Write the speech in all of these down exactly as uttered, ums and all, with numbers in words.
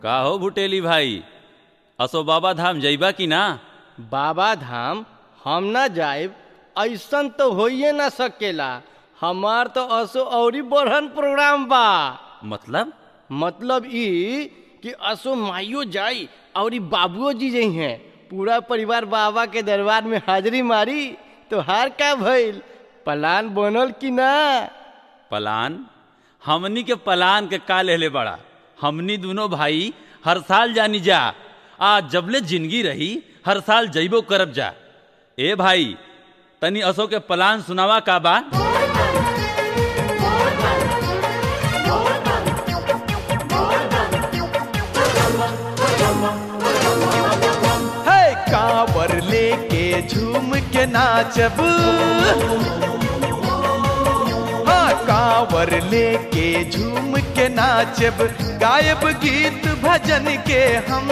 का हो भुटेली भाई, असो बाबा धाम जइबा कि ना? बाबा धाम हम ना जाइब ऐसन तो होइए ना सकेला। हमार तो असो औरी बढ़न प्रोग्राम बा। मतलब मतलब ई कि असो माइयो जाई और बाबुओ जी जई हैं। पूरा परिवार बाबा के दरबार में हाजिरी मारी। तो हार का भइल, प्लान बनल कि ना? प्लान? हमनी के प्लान के का लेले बड़ा। हमनी दोनों भाई हर साल जानी जा, आज जबले जिंदगी रही हर साल जइबो करब जा। ए भाई तनी असो के प्लान सुनावा का बा। है कांवर लेके झूम के नाचब, हाँ कांवर लेके झूम के नाचब, गायब गीत भजन के हम,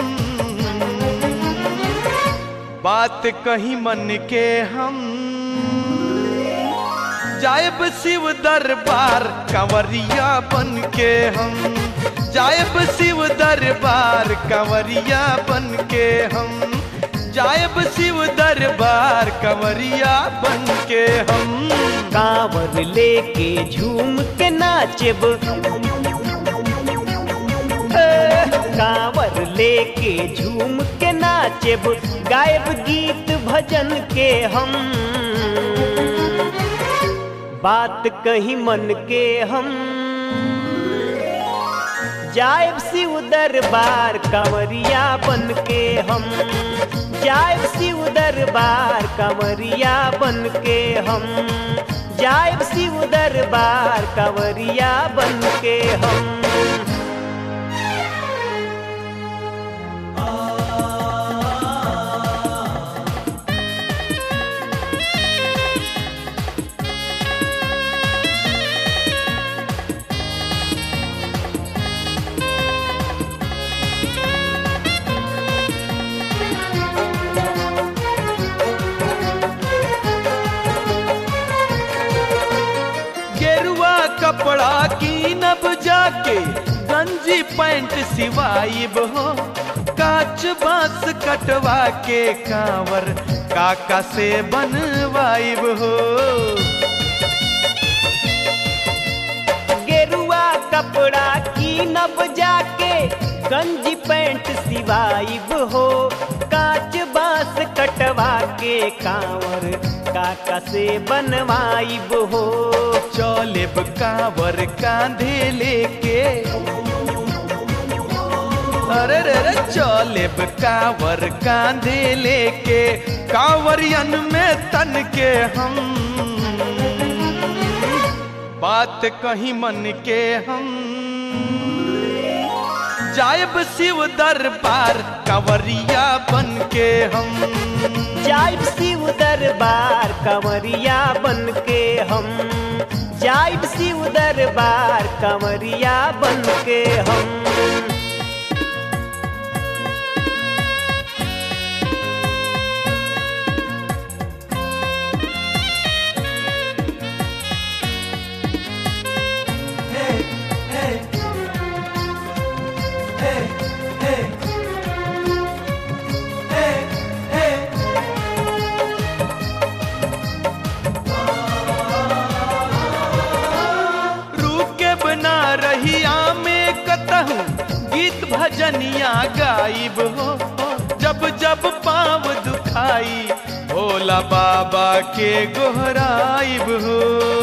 बात कहीं मन के हम, जायब शिव दरबार कंवरिया बन के हम, जायब शिव दरबार कंवरिया बन के हम, जायब शिव दरबार कंवरिया बन के हम। कांवर लेके झूम के नाचब, कांवर लेके झूम के नाचब, गायब गीत भजन के हम, बात कहीं मन के हम, जायब शिव दरबार कंवरिया बन के हम, जायब शिव दरबार कंवरिया बन के हम, जायब शिव दरबार कंवरिया बन के हम। कपड़ा की नब जाके गंजी पैंट सिवाइब हो, काच बांस कटवा के कांवर काका से बनवाइब हो। गेरुआ कपड़ा की नब जाके गंजी पैंट सिवाइब हो, काच बांस कटवा के कांवर काका से बनवाइब हो। चलेब कांवर कांधे लेके, अरे रे रे चलेब कांवर कांधे लेके, कांवरियन में तन के हम, बात कहीं मन के हम, जायब शिव दरबार कंवरिया बन के हम, जायब शिव दरबार कंवरिया बन के हम, जायब शिव दरबार कंवरिया बन के हम। गीत भजनिया गाइब हो, जब जब पाँव दुखाई भोला बाबा के गोहराइब हो।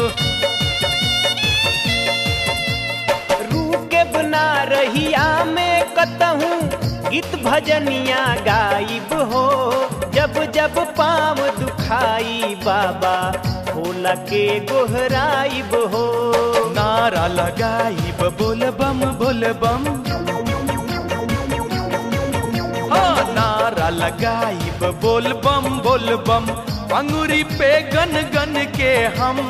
रूके बना रहिया में कतहूँ गीत भजनिया गाइब हो, जब जब पाँव दुखाई बाबा भोला के गोहराइब हो। नारा लगाइब बोल बम बोल बम, हाँ नारा लगाइब बोल बम बोल बम, अंगूरी पे गन गन के हम,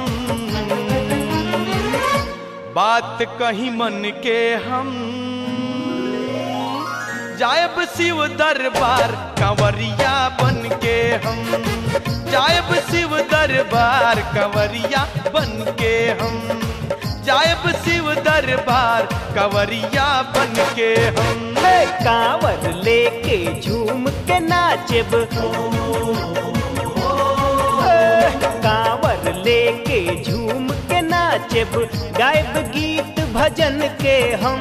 बात कहीं मन के हम, जायब शिव दरबार कंवरिया बन के हम, जायब शिव दरबार कंवरिया बन के हम, जायब शिव दरबार कंवरिया बन के हम। हे कांवर लेके झूम के नाचब हे कांवर लेके झूम के नाचब गायब गीत भजन के हम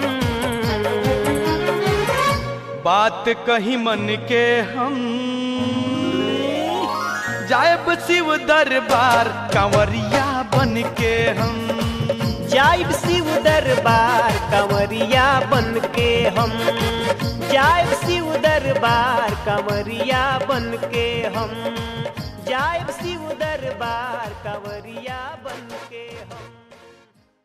बात कही मन के हम जायब शिव दरबार कांवरिया बन के हम जायब शिव दरबार कंवरिया बन के हम जायब शिव दरबार कंवरिया बन के हम जायब शिव दरबार कंवरिया बन के हम